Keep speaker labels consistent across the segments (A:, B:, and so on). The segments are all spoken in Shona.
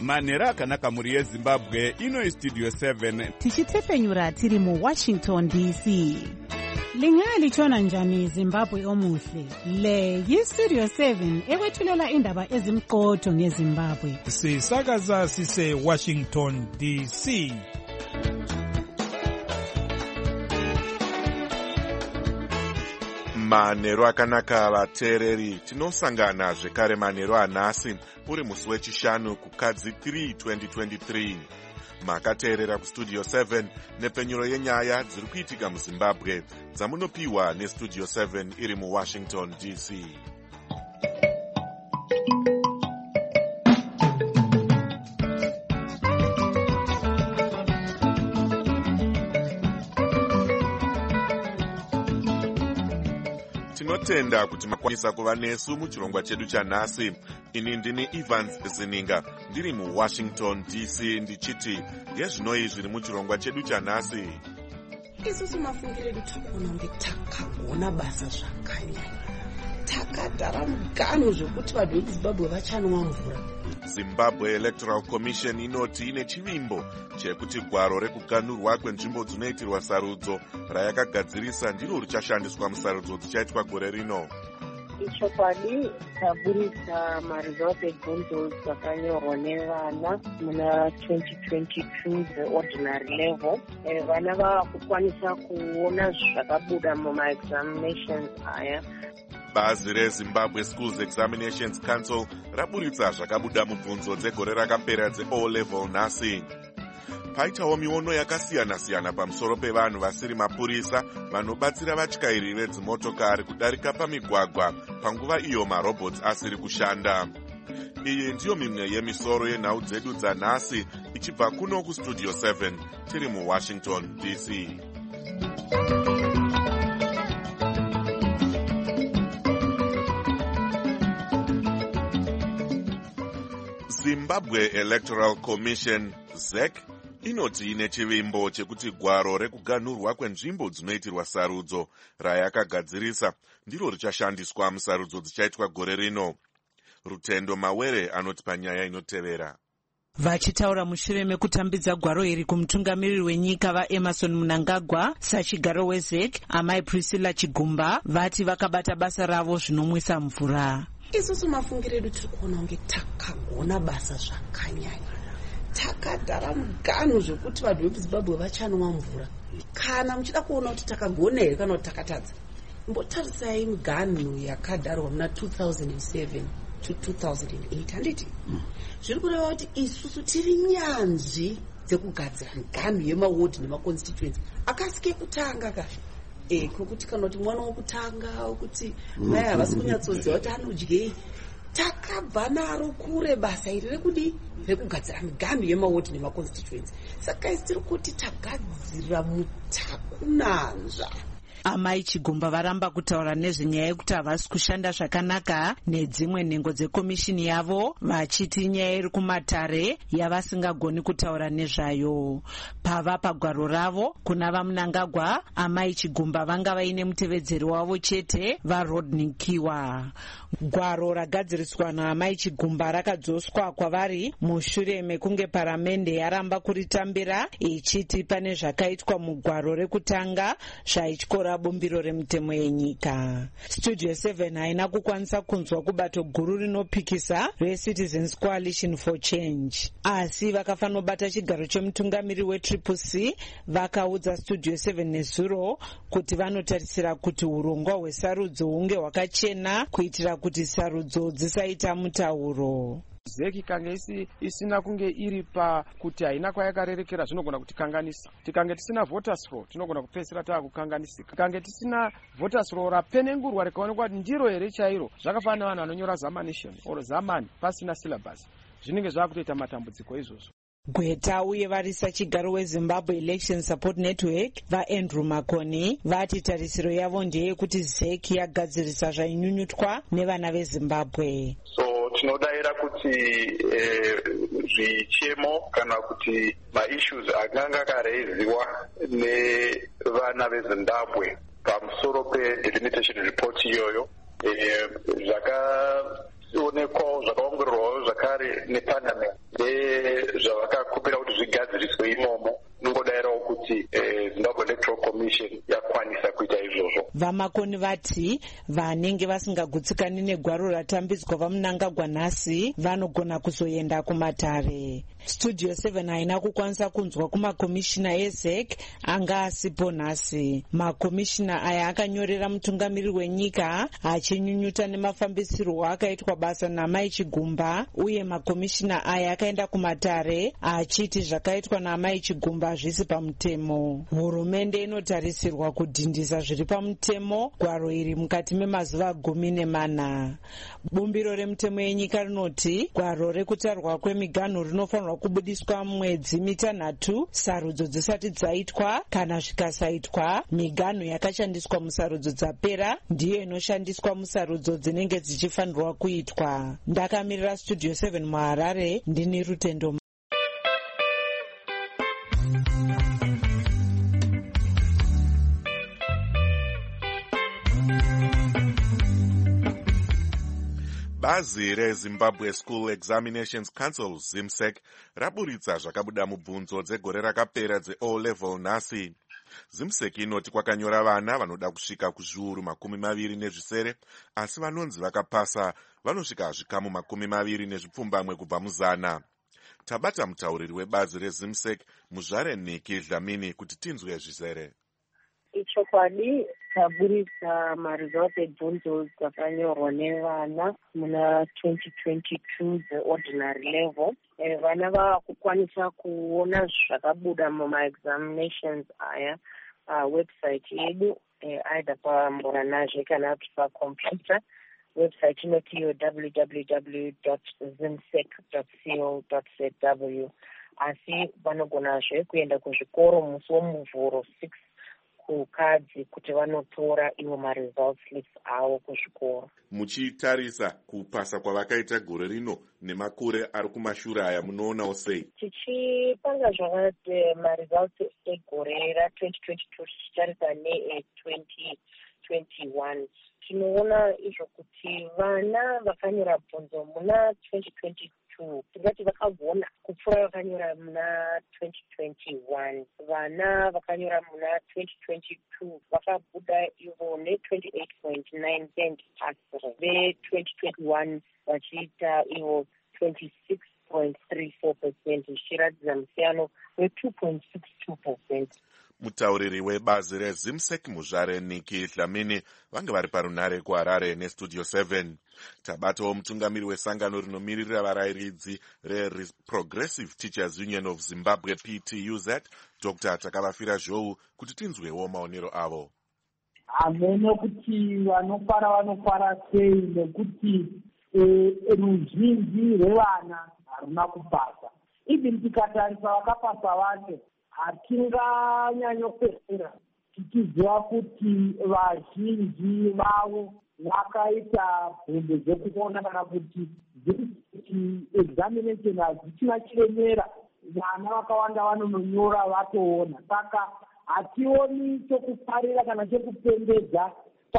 A: manhero akanaka mhuri yezimbabwe. Ino istudio 7
B: tichitefenyura tiri muWashington DC. Lingalitshona njani Zimbabwe omuhle? Le yistudio 7 ekwethulela indaba ezimqotho ngeZimbabwe.
C: Sisakaza sise Washington DC.
D: Manhero akanaka vateereri, tinosangana zvekare manhero anhasi uri musi wechishanu kukadzi 3 2023. Makateerera kustudio 7 nepfenyuro yenyaya dziri kuitika muZimbabwe dzamunopiwa nestudio 7 iri muWashington DC. Tinotenda kuti makwanisa kuva nesu muchirongwa chedu chanhasi. Ini ndini Evans Zininga ndiri muWashington DC ndichiti yezvinoi zviri muchirongwa chedu chanhasi.
E: Isusu mafungire kuti kuona kunge takagona basa zvakanyanya. Takadhara muganhu zvekuti vanhu veZimbabwe vachanwa mvura.
D: Zimbabwe Electoral Commission inoti ine chivimbo chekuti gwaro rekuganhurwa kwenzvimbo dzinoitirwa sarudzo rayakagadzirisa ndiro richashandiswa musarudzo dzichaitwa gore rino.
F: Ichokwadi taburitsa maresults ebvunzo dzakanyorwa nevana muna 2022 the ordinary level. Vana vakukwanisa kuona zvakabuda muma-examinations aya.
D: Bazi reZimbabwe Schools Examinations Council raburitsa zvakabuda mubvunzo dzegore rakapera dze-O level nhasi. Paitawo miono yakasiyana-siyana pamusoro pevanhu vasiri mapurisa vanobatsira vatyairi vedzimotokari kudarika pamigwagwa panguva iyo marobots asiri kushanda. Iyi ndiyo mimwe yemisoro yenhau dzedu dzanhasi ichibva kuno kustudio 7 tiri muWashington DC. Zimbabwe Electoral Commission ZEC inoti ine chivimbo chekuti gwaro rekuganhurwa kwenzvimbo dzinoitirwa sarudzo rayakagadzirisa ndiro richashandiswa musarudzo dzichaitwa gore rino. Rutendo Mawere anoti panyaya inotevera.
B: Vachitaura mushure mekutambidza gwaro iri kumutungamiriri wenyika vaEmerson Mnangagwa sachigaro weZEC, amai Priscilla Chigumba vati vakabata basa ravo zvinomwisa mvura.
E: Isusu mafungire edu tiri kuona kunge takagona basa zvakanyanya. Takadhara muganhu zvekuti vanhu veZimbabwe vachanwa mvura. Kana muchida kuona kuti takagona here kana kuti takatadza, mbotarisai muganhu yakadharwa muna 2007 to 2008 handiti. Zviri kureva kuti isusu tiri nyanzvi dzekugadzira miganhu yemaward nemaconstituency akasike kutanga kahle. Kokuti kana kuti mwana wokutanga wokuti mai havasi kunyatsoziva kuti anodyei. Takabva naro kure basa iri rekudi rekugadzira miganhu yemaward nemaconstituency. Saka isi tiri kuti tagadzira mutakunanzva.
B: Amai Chigumba varamba kutaura nezvenyaya yekuti havasi kushanda zvakanaka nedzimwe nhengo dzekomishini yavo, vachiti nyaya iri kumatare yavasingagoni kutaura nezvayo. Pava pagwaro ravo kuna vaMnangagwa, amai Chigumba vanga vaine mutevedzeri wavo chete vaRodney Kiwa. Gwaro ragadziriswa naamai Chigumba rakadzoswa kwavari mushure mekunge paramende yaramba kuritambira ichiti pane zvakaitwa mugwaro rekutanga zvaityora bumbiro remutemo yenyika. Studio 7 haina kukwanisa kunzwa kubato guru rinopikisa reCitizens Coalition for Change, asi vakafanobata chigaro chemutungamiri weCCC vakaudza Studio 7 nezuro kuti vanotarisira kuti urongwa hwesarudzo hunge hwakachena kuitira kuti sarudzo dzisaita mutauro.
G: ZEC ikange isina kunge iri pakuti haina kwayakarerekera zvinogona kutikanganisa. Tikange tisina voters roll tinogona kupedzisira taakukanganisika. Tikange tisina voters roll rapenengurwa rikaonekwa kuti ndiro here chairo, zvakafanana vanhu vanonyora zamanation or zamani pasina syllabus, zvinenge zvakutoita matambudziko izvozvo.
B: Gweta uye varisa chigaro weZimbabwe Election Support Network vaAndrew Makoni vati tarisiro yavo ndeyekuti ZEC yagadzirisa zvainyunyutwa nevana veZimbabwe.
H: Tinodaira kuti zvichemo kana kuti maissues akanga akareiziwa nevana veZimbabwe pamusoro pedelimitation report iyoyo zvakaonekwawo zvakaongororwawo zvakare neparliament nezvavakakumbira kuti zvigadziriswe imomo. Nongodayirawo kuti Zimbabwe Electoral Commission yakwanisa kuita izvozvo.
B: Vamakoni vati vanenge vasingagutsikani negwaro ratambidzwa vamunangagwa nhasi vanogona kuzoenda kumatare. Studio 7 haina kukwanisa kunzwa kumakomishina eZEC anga asipo nhasi. Makomishina aya akanyorera mutungamiri wenyika achinyunyuta nemafambisirwo akaitwa basa naMai Chigumba, uye makomishina aya akaenda kumatare achiti zvakaitwa naMai Chigumba zvisi pamutemo. Hurumende inotarisirwa kudhindisa zviri pamutemo gwaro iri mukati memazuva 14. Bumbiro remutemo yenyika rinoti gwaro rekutarwa kwemiganhu rinofanirwa kubudiswa mwedzi 6 sarudzo dzisati dzaitwa. Kana zvikasaitwa, miganhu yakashandiswa musarudzo dzapera ndiyo inoshandiswa musarudzo dzinenge dzichifanirwa kuitwa. Ndakamirira Studio 7 muHarare, ndini Rutendo.
D: Bazi reZimbabwe School Examinations Council ZIMSEC raburitsa zvakabuda mubvunzo dzegore rakapera dzeO-level nhasi. ZIMSEC inoti kwakanyora vana vanoda kusvika kuzviuru 27, asi vanonzi vakapasa vanosvika zvikamu 20 kubva muzana. Tabata mutauriri webazi reZIMSEC Muzvare Niki Dlamini kuti tinzwe zvizere.
F: Ichokwadi taburitsa maresults ebvunzo dzakanyorwa nevana muna 2022 dzeordinary level. Vana vakukwanisa kuona zvakabuda muma-examinations aya website yedu, either pamburanazhe kana kuti pacomputer. Website inoti iyo www.zimsec.co.zw. Asi vanogonazve kuenda kuzvikoro musi womuvhuro 6 kukadzi kuti vanotora iwo maresults slips avo kuzvikoro.
D: Muchitarisa kupasa kwavakaita gore rino nemakore ari kumashure aya munoonawo sei?
F: Tichipanga zvakati maresults egore ra2022 tichitarisa ne2021 tinoona izvo kuti vana vakanyora bvunzo muna 2022 tingati vakagona kupfuura vakanyora muna 2021. Vana vakanyora muna 2022 vakabuda ivo ne28.9% pasire, ve2021 vachiita ivo 26.34%, zvichiratidza musiyano we2.62%.
D: Mutauriri webazi reZIMSEC Muzvare Niki Dlamini vange vari parunhare kuHarare neStudio 7. Tabatawo mutungamiri wesangano rinomirira varayiridzi reProgressive Teachers Union of Zimbabwe PTUZ, Dr. Takavafira Zhou kuti tinzwewo maonero avo.
I: Hamene kuti vanofara sei nekuti ruzhinji rwevana haruna kupasa. Even tikatarisa vakapasa vacho hatinganyanyopedzera tichiziva kuti vazhinji vavo vakaita bvunzo dzekuona kana kuti examination hadzichina chiremera, vana vakawanda vanononyora vatoona. Saka hationi chokufarira kana chekupembedza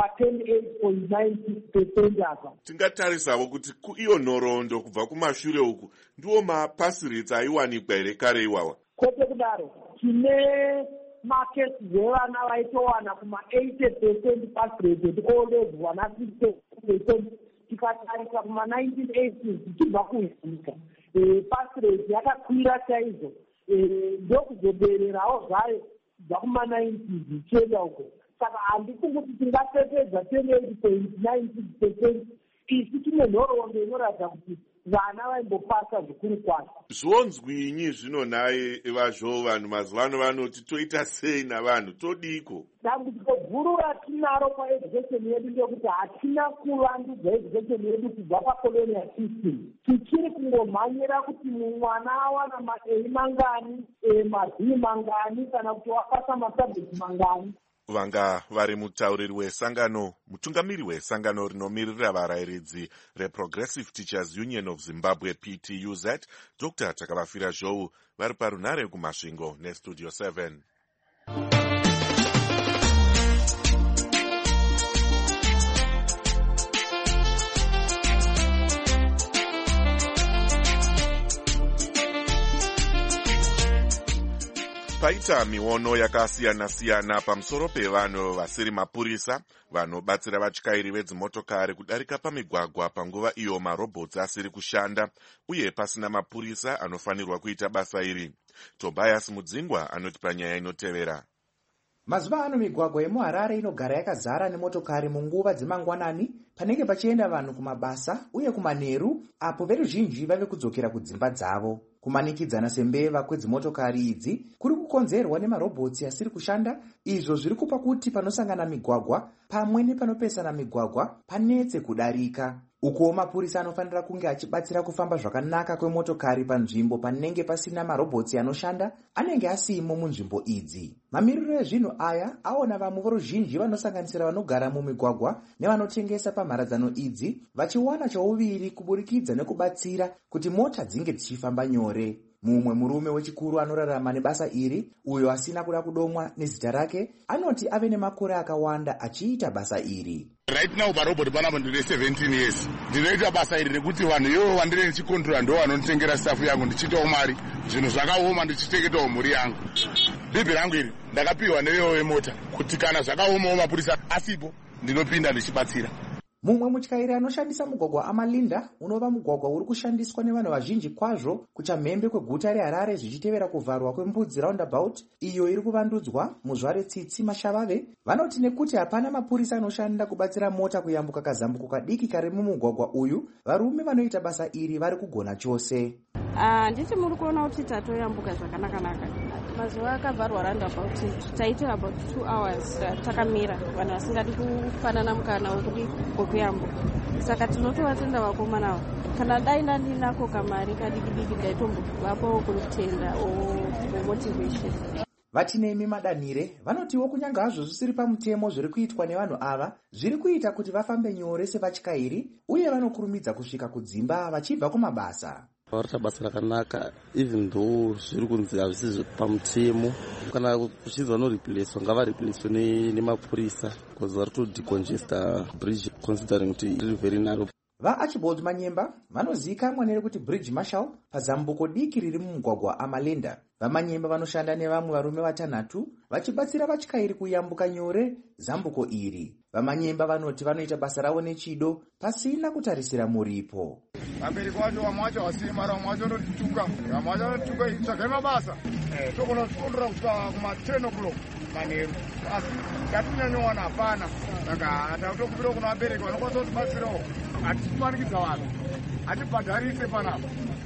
I: pa28.96% apa.
D: Tingatarisawo kuti iyo nhoroondo kubva kumashure uku ndiwo mapasi rates aiwanikwa here kare iwawa.
I: Kwete kudaro, tine makesi dzevana vaitowana kuma80% pass rate etiO-level, vana 60%. Tikatarisa kuma1980s tichibva kunyika pass rate yakakwira chaizvo, ndokuzobererawo zvayo kubva kuma90s ichienda uko. Saka handifungi kuti tingapepedza 28.96%. Isi tine nhoroondo inoratidza kuti vana vaimbopasa zvikuru kwazvo.
D: Zvonzwinyi zvino naye vazvo vanhu mazuvano vanoti toita sei navanhu todiko?
I: Dambudziko guru ratinaro paeducation yedu ndekuti hatina kuvandudza education yedu kubva pacolonial system. Tichiri kungomhanyira kuti mwana awana maA mangani, maB mangani, kana kuti wapasa masabject mangani.
D: Vanga vari mutauriri wesangano, mutungamiri wesangano rinomirira varayiridzi reProgressive Teachers Union of Zimbabwe PTUZ, Dr. Takavafira Zhou vari parunhare kumasvingo neStudio 7. Paita miono yakasiyana-siyana pamusoro pevanhu vasiri mapurisa vanobatsira vatyairi vedzimotokari kudarika pamigwagwa panguva iyo marobhotsi asiri kushanda uye pasina mapurisa anofanirwa kuita basa iri. Tobias Mudzingwa anoti panyaya inotevera.
J: Mazuva ano migwagwa yemuHarare inogara yakazara nemotokari munguva dzemangwanani panenge pachienda vanhu kumabasa uye kumanheru apo veruzhinji vave kudzokera kudzimba dzavo. Kumanikidzana sembeva kwedzimotokari idzi kuri kukonzerwa nemarobhotsi asiri kushanda, izvo zviri kupa kuti panosangana migwagwa pamwe nepanopesana migwagwa panetse kudarika. Uko mapurisa anofanira kunge achibatsira kufamba zvakanaka kwemotokari panzvimbo panenge pasina marobhotsi anoshanda anenge asimo munzvimbo idzi. Mamiriro ezvinhu aya aona vamwe voruzhinji vanosanganisira vanogara mumigwagwa nevanotengesa pamharadzano idzi vachiwana chauviri kuburikidza nekubatsira kuti mota dzinge dzichifamba nyore. Mumwe murume wechikuru anorarama nebasa iri, uyo asina kuda kudomwa nezita rake, anoti ave nemakore akawanda achiita basa iri.
K: Right now parobhoti panapa ndine 17 years. Ndinoita basa iri rekuti vanhu ivo vandiri ndichikontrola ndo vanonditengera stafu yangu ndichitawo mari, zvinhu zvakaoma ndichiteketawo mhuri yangu. Bhibhi rangu iri ndakapiwa nevewo vemota kuti kana zvakaomawo mapurisa asipo ndinopinda ndichibatsira.
J: Mumwe mutyairi anoshandisa mugwagwa Amalinda, unova mugwagwa uri kushandiswa nevanhu vazhinji kwazvo kuchamhembe kweguta reHarare zvichitevera kuvharwa kwembudzi roundabout iyo iri kuvandudzwa muzvare Tsitsi Mashavave, vanoti nekuti hapana mapurisa anoshanda kubatsira mota kuyambuka kazambuko kadiki kari mumugwagwa uyu, varume vanoita basa iri vari kugona chose.
L: Nditi muri kuona kuti tatoyambuka zvakanaka. Mazuva akavharwa roundabout taita about 2 hours takamira, vanhu vasingadi kufanana mukana wekuyambuka. Saka tinotovatenda vakomana kana dai ndandinako kamari kadiki ndaitombovapo kutenda motivation.
J: Vatinemi Madanire vanotiwo kunyanga hazvo zvisiri pamutemo zviri kuitwa nevanhu ava zviri kuita kuti vafambe nyore sevatyairi uye vanokurumidza kusvika kudzimba vachibva kumabasa.
M: Varita basa rakanaka even though zviri kunzi hazvisi pamutemo, kana kuchinzi vanoreplacewa ngavareplacewe nemapurisa because vari to decongesta bridge considering kuti iri very narrow.
J: VaArchibald Manyemba vanozivikanwa nerekuti Bridge Marshal pazambuko diki riri mumugwagwa Amalinda. VaManyemba vanoshanda nevamwe varume vatanhatu vachibatsira vatyairi kuyambuka nyore zambuko iri. VaManyemba vanoti vanoita basa ravo nechido pasina kutarisira muripo.
K: Vabereki vacho vamwe vacho havasiyi mari, vamwe vacho vanotituka, vamwe vacho vanotituka tsvagai mabasa. Togona kutondora kusvika kuma10 o'clock manheru, asi ngatinyanyowana hapana. Saka takutokupira kuna vabereki vanokwanisa kutibatsirawo. Hatikumanikidza vanhu, hatibhadharise panapa.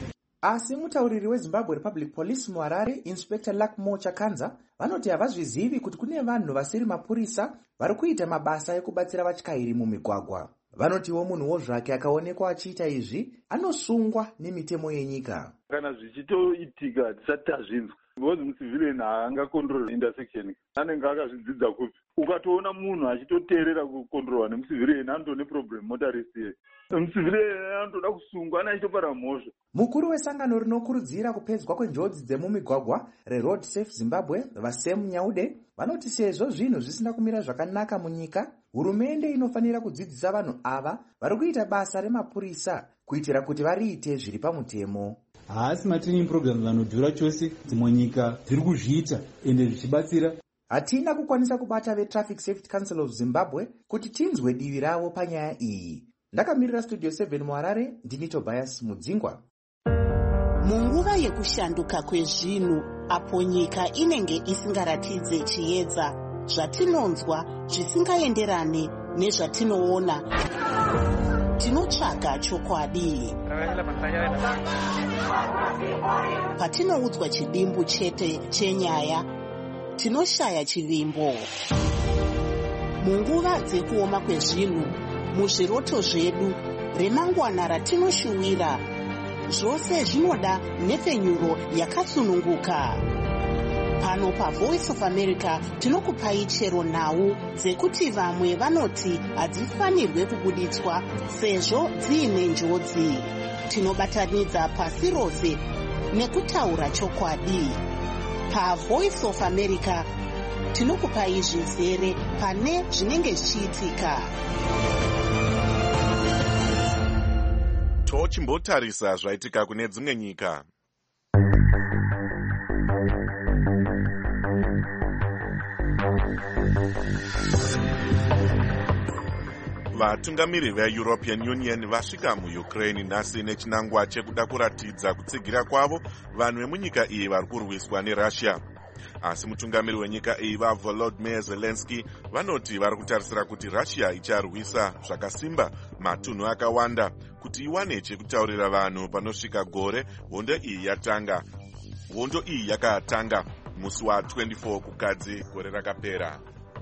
J: Asi mutauriri weZimbabwe Republic Police muHarare, Inspector Lakmo Chakanza, vanoti havazvizivi kuti kune vanhu vasiri mapurisa vari kuita mabasa ekubatsira vatyairi mumigwagwa. Vanotiwo munhuwo zvake akaonekwa achiita izvi anosungwa nemitemo yenyika.
N: Kana zvichitoitika tisati tazvinzwa, because mucivilian haangakontrol intersection, anenge akazvidzidza kupi. Ukatoona munhu achitoteerera kukontrolwa nemucivilian anotone problem motorist iye. Mucivilian anotoda kusungwa, anachitopara mhosva.
J: Mukuru wesangano rinokurudzira kupedzwa kwenjodzi dzemumigwagwa reRoad Safe Zimbabwe, Vasem Nyaude, vanoti sezvo zvinhu zvisina kumira zvakanaka munyika, hurumende inofanira kudzidzisa vanhu ava vari kuita basa remapurisa kuitira kuti variite zviri pamutemo.
O: Haasi matraining program vanodhura chose dzimwe nyika dziri kuzviita ende zvichibatsira.
J: Hatina kukwanisa kubata veTraffic Safety Council of Zimbabwe kuti tinzwe divi ravo panyaya iyi. Ndakamirira Studio 7 muHarare, ndini Tobias Mudzingwa.
P: Munguva yekushanduka kwezvinhu apo nyika inenge isingaratidze chiedza, zvatinonzwa zvisingaenderane nezvatinoona, tinotsvaga chokwadi. Patinoudzwa chidimbu chete chenyaya, tinoshaya chivimbo. Munguva dzekuoma kwezvinhu, muzviroto zvedu, remangwana ratinoshuwira, zvose zvinoda nhepfenyuro yakasununguka. Pano paVoice of America tinokupai chero nhau dzekuti vamwe vanoti hadzifanirwe kubuditswa sezvo dziine njodzi. Tinobatanidza pasi rose nekutaura chokwadi. PaVoice of America tinokupai zvizere pane zvinenge zvichiitika.
D: Tochimbotarisa zvaitika kune dzimwe nyika. Vatungamiri veEuropean Union vasvika muUkraine nhasi nechinangwa chekuda kuratidza kutsigira kwavo vanhu vemunyika iyi vari kurwiswa neRussia. Asi mutungamiri wenyika iyi vaVolodymyr Zelensky vanoti vari kutarisira kuti Russia icharwisa zvakasimba matunhu akawanda kuti iwane chekutaurira vanhu panosvika gore hondo iyi yakatanga musi wa24 kukadzi gore rakapera.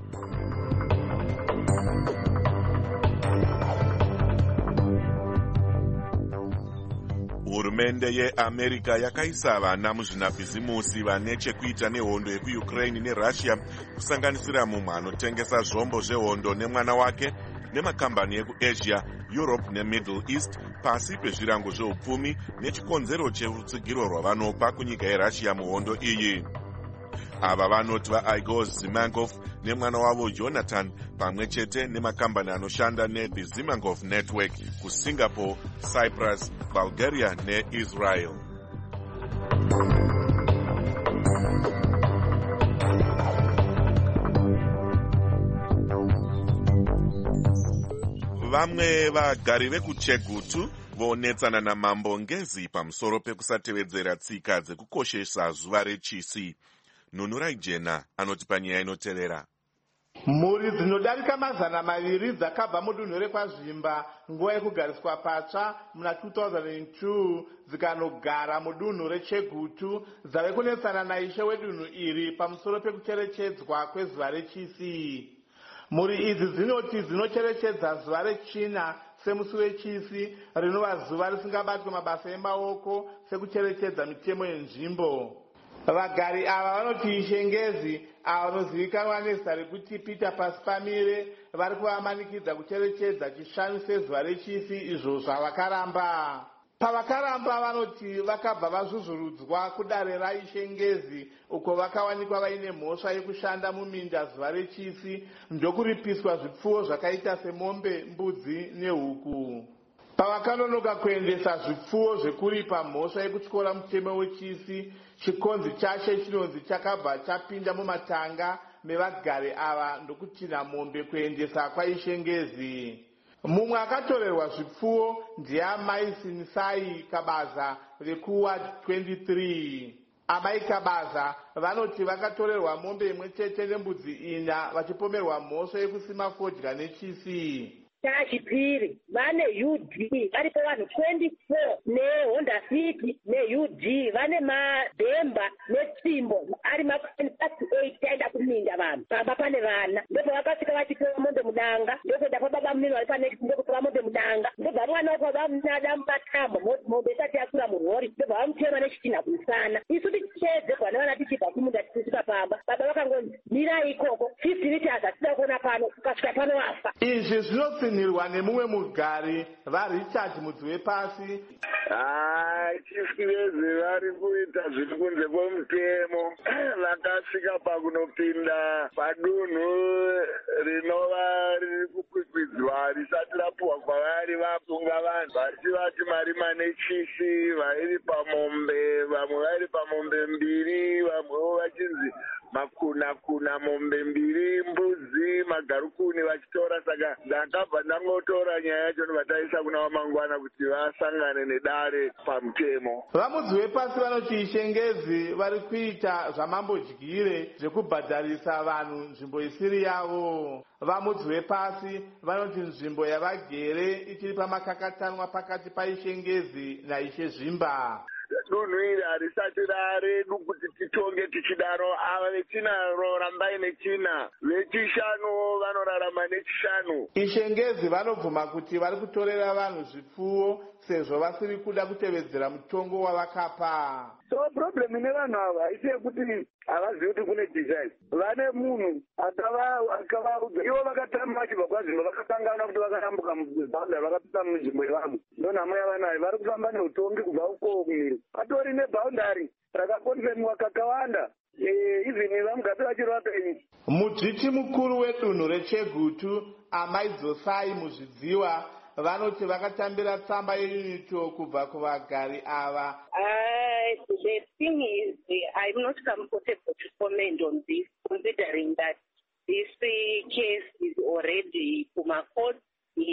D: Hurumende yeAmerica yakaisa vana muzvinabhizimusi vane chekuita nehondo yekuUkraine neRussia kusanganisira mumwe anotengesa zvombo zvehondo nemwana wake nemakambani ekuAsia, Europe neMiddle East pasi pezvirango zveupfumi nechikonzero cherutsigiro rwavanopa kunyika yeRussia muhondo iyi. Ava vanoti vaIgor Zimangov nemwana wavo Jonathan pamwe chete nemakambani anoshanda neThe Zimangov Network kuSingapore, Cyprus, Bulgaria neIsrael. Vamwe vagari vekuChegutu vonetsana namambo Ngezi pamusoro pekusatevedzera tsika dzekukoshesa zuva rechisi. Nunurai Jena anoti panyaya inotevera.
Q: Mhuri dzinodarika 200 dzakabva mudunhu rekwazvimba nguva yekugariswa patsva muna 2002 dzikanogara mudunhu reChegutu dzave kunetsana naishe wedunhu iri pamusoro pekucherechedzwa kwezuva rechisi. Mhuri idzi dzinoti dzinocherechedza zuva rechina semusi wechisi rinova zuva risingabatwe mabasa emaoko sekucherechedza mitemo yenzvimbo. Vagari ava vanoti Ishengezi ava vanozivikanwa nezita rekuti Peter Pasipamire vari kuvamanikidza kucherechedza chishanu sezuva rechisi izvo zvavakaramba. Pavakaramba vanoti vakabva vazvuzvurudzwa kudare raIshengezi uko vakawanikwa vaine mhosva yekushanda muminda zuva rechisi ndokuripiswa zvipfuwo zvakaita semombe, mbudzi nehuku. Pavakanonoka kuendesa zvipfuwo zvekuripa mhosva yekutyora mutemo wechisi, chikonzi chacho chinonzi chakabva chapinda mumatanga mevagari ava ndokutina mombe kuendesa kwaIshengezi. Mumwe akatorerwa zvipfuwo ndiamai Sinisai Kabaza vekuward 23. Amai Kabaza vanoti vakatorerwa mombe imwe chete nembudzi 4 vachipomerwa mhosva yekusima fodya nechisi.
R: Chachipiri vane UD varipo vanhu 24 neHonda City neUD vane madhemba netsimbo ari ma38 taenda kuminda vanhu pamba pane vana ndipo vakasvika vachitora mombe mudanga ndokuenda pababa munini vari pane ndokutora mombe mudanga ndobva mwana wako vamunada mubatamba mombe isati yakura murori ndobva vamutema nechitina kumusana. Isu tichedze kwana vana tichibva kumunda tichisvika pamba baba vakangonzi mirai ikoko 50 liters hatida kuona pano ukasvika pano wafa.
Q: Izvi zvinotsinhirwa nemumwe mugari vaRichard mudzi wepasi.
S: Chifivezi vari kuita zviri kunze kwomutemo vakasvika pakunopinda padunhu rinova riri kukwikwidzwa risati rapuhwa kwavari vapunga vanhu vachivati marima nechisi vairi pamombe vamwe vairi pamombe 2 vamwewo vachinzi makuna mombe 2 mbudzi magarukuni vachitora. Saka ndakabva ndangotora nyaya yacho ndobataisa kuna Wamangwana kuti vasangane nedare pamutemo.
Q: Vamudzi wepasi vanoti Ishengezi vari kuita zvamambodyire zvekubhadharisa vanhu nzvimbo isiri yavo. Vamudzi wepasi vanoti nzvimbo yavagere ichiri pamakakatanwa pakati paIshengezi naIshe Zvimba.
S: Dunhu iri harisati raredu kuti titonge tichidaro. Ava vechina rambai nechina, vechishanu vanorarama nechishanu.
Q: Ishengezi vanobvuma kuti vari kutorera vanhu zvipfuwo sezvo vasiri kuda kutevedzera mutongo wavakapa.
S: So problem ine vanhu ava isi yekuti havazivi kuti kune design. Vane munhu akavaudza ivo vakatamba vachibva kwazvimba vakakangana kuti vakarambuka mubhaunda vakapinda munzvimbo yevamwe. Ndonhamo yavanayo vari kufamba neutongi kubva uko kumhiri. Patori nebhaundari rakakonzerwa kakawanda. Even vamugati vachiri vapenyu.
Q: Mudzviti mukuru wedunhu reChegutu Amai Dzosai muzvidziwa vanoti vakatambira tsamba yeUNITO kubva kuvagari ava.
R: The thing is, I'm not comfortable to comment on this, considering that this case is already Kuma court.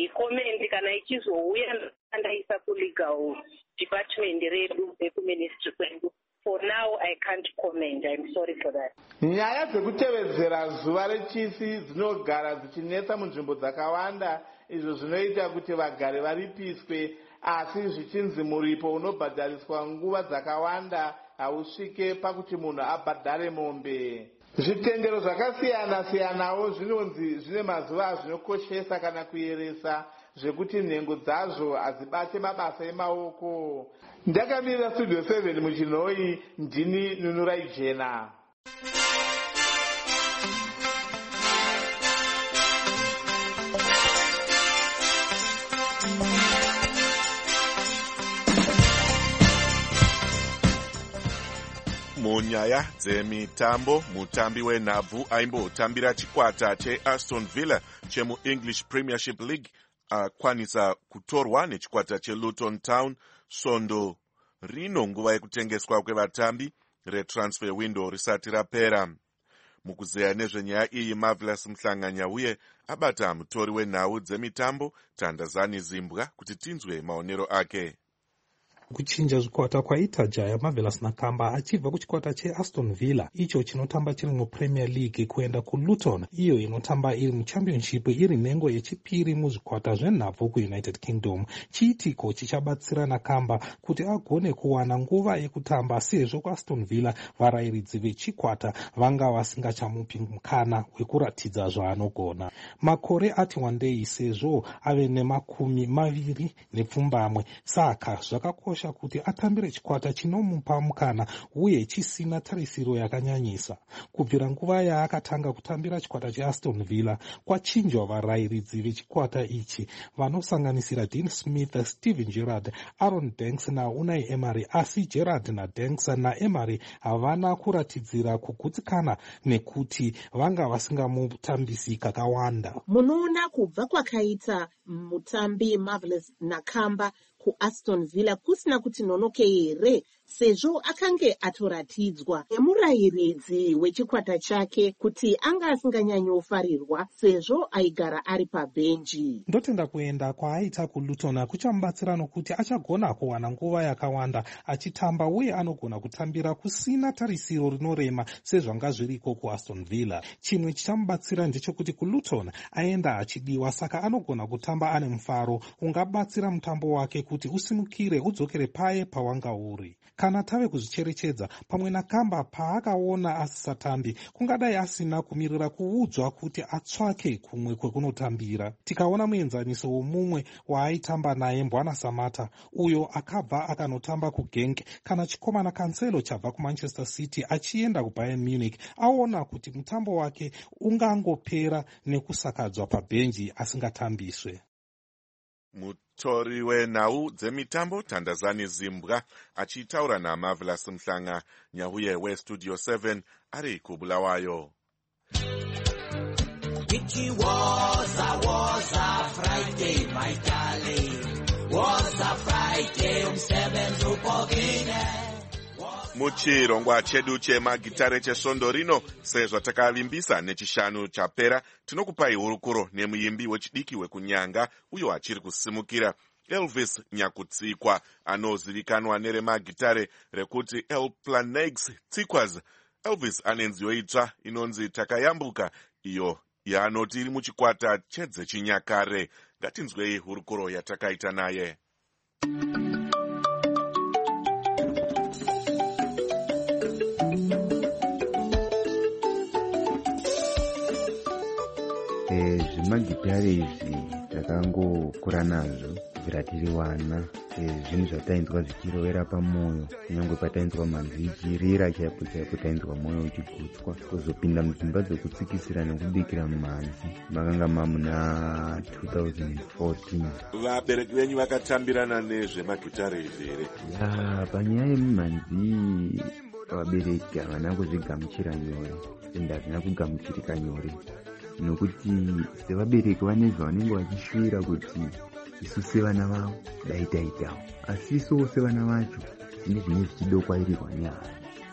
R: comment kana ichizouya ndaisa kulegal department redu rekuministry kwedu. For now, I can't comment. I'm sorry for that.
Q: Nyaya dzekutevedzera zuva rechisi dzinogara dzichinetsa munzvimbo dzakawanda, izvo zvinoita kuti vagari varipiswe, asi zvichinzi muripo unobhadhariswa nguva dzakawanda hausvike pakuti munhu abhadhare mombe. Zvitendero zvakasiyana-siyanawo zvinonzi zvine mazuva azvinokoshesa kana kuyeresa, zvekuti nhengo dzazvo hadzibate mabasa emaoko. Ndakamirira Studio 7 muchinhoi, ndini Nunurai Jena.
D: Munyaya dzemitambo, mutambi wenhabvu aimbotambira chikwata cheAston Villa chemuEnglish Premiership League akwanisa kutorwa nechikwata cheLuton Town Sondo rino nguva yekutengeswa kwevatambi retransfer window risati rapera. Mukuzeya nezvenyaya iyi, Marvelous Mhlanganya uye abata mutori wenhau dzemitambo Tandazani Zimbwa kuti tinzwe maonero ake.
C: Kuchinja zvikwata kwaita Jaya Marvelous Nakamba achibva kuchikwata cheAston Villa icho chinotamba chiri muPremier League kuenda kuLuton iyo inotamba iri muChampionship iri nhengo yechipiri muzvikwata zvenhabvu kuUnited Kingdom. Chiitiko chichabatsira Nakamba kuti agone kuwana nguva yekutamba sezvo kuAston Villa varayiridzi vechikwata vanga vasingachamupi mukana wekuratidza zvaanogona. Makore ati wandei sezvo ave ne20 saka zvakakosha kuti atambire chikwata chinomupa mukana uye chisina tarisiro yakanyanyisa. Kubvira nguva yaakatanga kutambira chikwata cheAston Villa kwachinjwa varayiridzi vechikwata ichi vanosanganisira Dean Smith, Steven Gerrard, Aaron Danks naUnai Emery, asi Gerrard naDanks naEmery havana kuratidzira kugutsikana nekuti vanga vasingamutambisi kakawanda.
T: Munoona kubva kwakaita mutambi Marvelous Nakamba kuAston Villa kusina kuti nonoke here, sezvo akange atoratidzwa nemurayiridzi wechikwata chake kuti anga asinganyanyofarirwa sezvo aigara ari pabhenji.
C: Ndotenda kuenda kwaaita kuLuton kuchamubatsira nokuti achagona kuwana nguva yakawanda achitamba uye anogona kutambira kusina tarisiro rinorema sezvanga zviriko kuAston Villa. Chimwe chichamubatsira ndechekuti kuLuton aenda achidiwa, saka anogona kutamba ane mufaro ungabatsira mutambo wake kuti usimukire udzokere paye pawanga uri. Kana tave kuzvicherechedza, pamwe Nakamba paakaona asisatambi kungadai asina kumirira kuudzwa kuti atsvake kumwe kwekunotambira. Tikaona muenzaniso womumwe waaitamba naye Mbwana Samata, uyo akabva akanotamba kuGenk, kana chikomana Cancelo chabva kuManchester City achienda kuBayern Munich, aona kuti mutambo wake ungangopera nekusakadzwa pabhenji asingatambiswe.
D: Mutori wenhau dzemitambo Tandazani Zimbwa achitaura naMarvelous Mhlanganya uye weStudio 7 ari kuBulawayo.
U: It was a Friday, my darling. Was a Friday, umsebenzi upokile.
D: Muchirongwa chedu chemagitare chesondo rino, sezvo takavimbisa nechishanu chapera, tinokupai hurukuro nemuimbi wechidiki wekunyanga uyo achiri kusimukira, Elvis Nyakutsikwa, anozivikanwa neremagitare rekuti El Planex Tsikwas. Elvis anenziyo itsva inonzi Takayambuka, iyo yaanoti iri muchikwata chedzechinyakare. Ngatinzwei hurukuro yatakaita naye.
V: Zvimagitare izvi takangokura nazvo kubvira tiri vana, zvinhu zvatainzwa zvichirovera pamwoyo, kunyange patainzwa manzwi ichirira chaipo chaipo, tainzwa mwoyo uchigutswa. Kuzopinda mudzimba dzokutsikisira nekubikira mumanzi makanga mamuna 2014.
D: Vabereki venyu vakatambirana nezvemagitare izvi here?
V: Panyaya yemumanzi vabereki havana kuzvigamuchira nyore, ende hazvina kugamuchirika nyore, nokuti sevabereki vane zvavanenge vachishuvira kuti isu sevana vavo dai taitawo, asi isuwo sevana vacho tine zvine zvichidokwayirirwa nehala.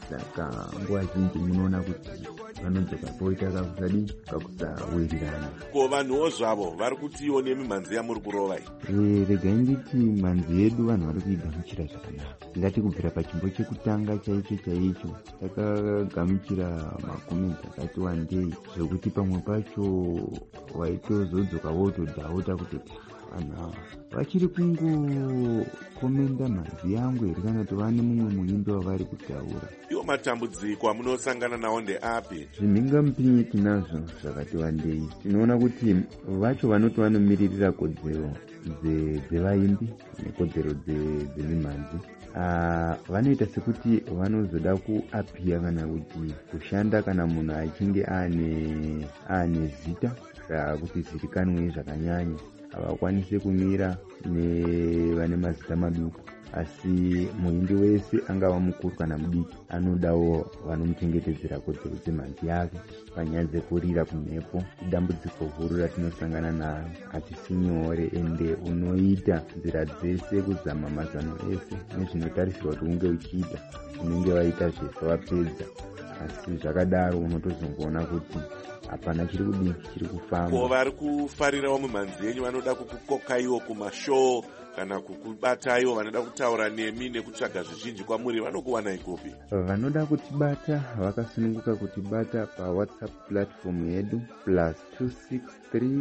V: saka nguva zhinji munoona kuti vanodzoka poita kakusawirirana.
D: Ko vanhuwo zvavo vari kutiwo nemimhanzi yamuri kurova
V: iyi? Regai nditi mhanzi yedu vanhu vari kuidamuchira zvakanaka. Tingati kubvira pachimbo chekutanga chaicho takagamuchira makumi dzakati wandei, zvokuti pamwe pacho waitozodzoka wotodhauta kuti vanhu ava vachiri kungokomenda mhanzi yangu here kana kuti vane mumwe muimbi wavari kutaura.
D: Iwo matambudziko amunosangana nawo ndeapi?
V: Zvimhingamupinyi tinazvo zvakati wandei. Tinoona kuti vacho vanoti vanomiririra kodzero dzevaimbi nekodzero dzemimhanzi vanoita sekuti vanozoda kuapia kana kuti kushanda kana munhu achinge ane zita rakuti zivikanwe zvakanyanya. Havakwanise kumira nevane mazita maduku, asi muimbi wese angava mukuru kana mudiki anodawo vanomuchengetedzera kodzero dzemhanzi yake. Panyaya dzekurira kumhepo idambudziko huru ratinosangana nayo, hatisi nyore ende unoita nzira dzese kuzama mazano ese nezvinotarisirwa kuti unge uchiita unenge waita zvese wapedza, asi zvakadaro unotozongoona kuti hapana chiri kudii chiri kufamba.
D: Ko vari kufarirawo mimhanzi yenyu vanoda kukukokaiwo kumashow kana kukubatayo, vanoda kutaura nemi nekutsvaga zvizhinji kwamuri, vanokuwana ikupi?
V: Vanoda kutibata vakasununguka kutibata pawhatsapp platform yedu +263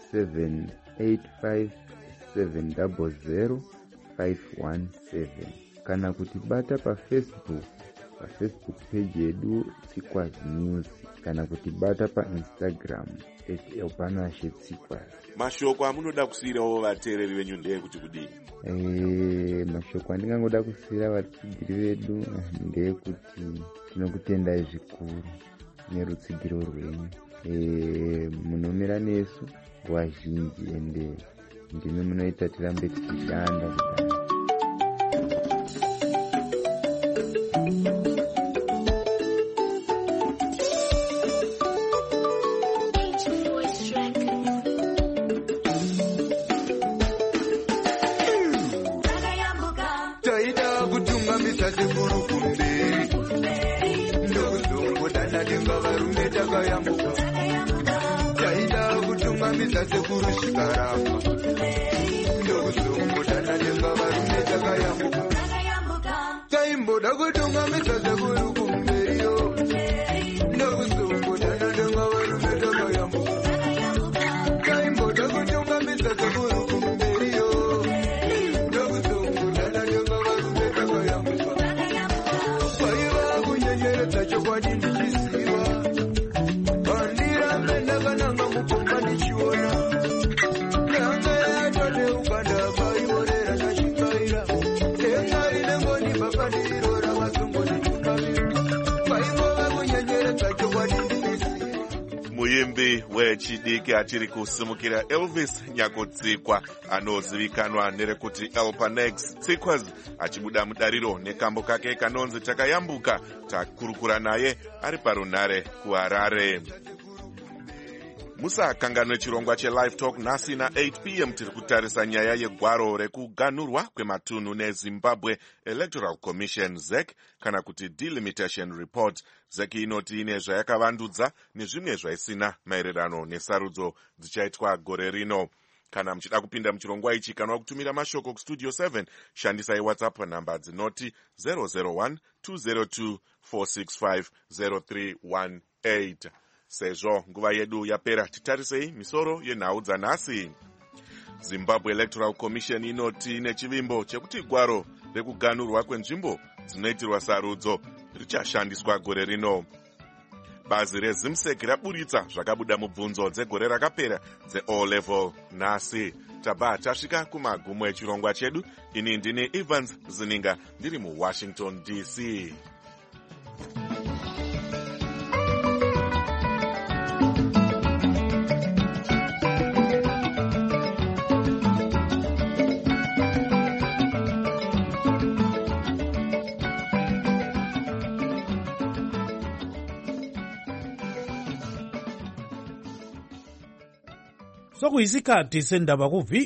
V: 785 700 kana kutibata pafacebook page yedu Tsikwazi News, kana kutibata paInstagram @elpanashetsikwazi.
D: Mashoko amunoda kusiyirawo vateereri venyu ndeyekuti kudini?
V: Mashoko andingangoda kusiyira vatsigiri vedu ndeyekuti tinokutendai zvikuru nerutsigiro rwenyu. Munomira nesu nguva zhinji ende ndimi munoita tirambe tichishanda kudai.
D: Muimbi wechidiki achiri kusimukira Elvis Nyakotsikwa anozivikanwa nerekuti Elpanex Tsikwazi achibuda mudariro nekambo kake kanonzi Takayambuka. Takurukura naye ari parunare kuHarare. Musakanganwe chirongwa cheLive Talk nhasi na8 p.m. tiri kutarisa nyaya yegwaro rekuganhurwa kwematunhu neZimbabwe Electoral Commission ZEC kana kuti Delimitation Report. ZEC inoti ine zvayakavandudza nezvimwe zvaisina maererano nesarudzo dzichaitwa gore rino. Kana muchida kupinda muchirongwa ichi kana kutumira mashoko kustudio 7 shandisai WhatsApp namba dzinoti 001 202 465 0318. Sezvo nguva yedu yapera, titarisei misoro yenhau dzanhasi. Zimbabwe Electoral Commission inoti nechivimbo chekuti gwaro rekuganhurwa kwenzvimbo dzinoitirwa sarudzo richashandiswa gore rino. Bazi reZimsek raburitsa zvakabuda mubvunzo dzegore rakapera dzeO level nhasi. Tabva tasvika kumagumo echirongwa chedu. Ini ndini Evans Zininga ndiri muWashington DC.
A: Sokuyisikhathi sendaba ku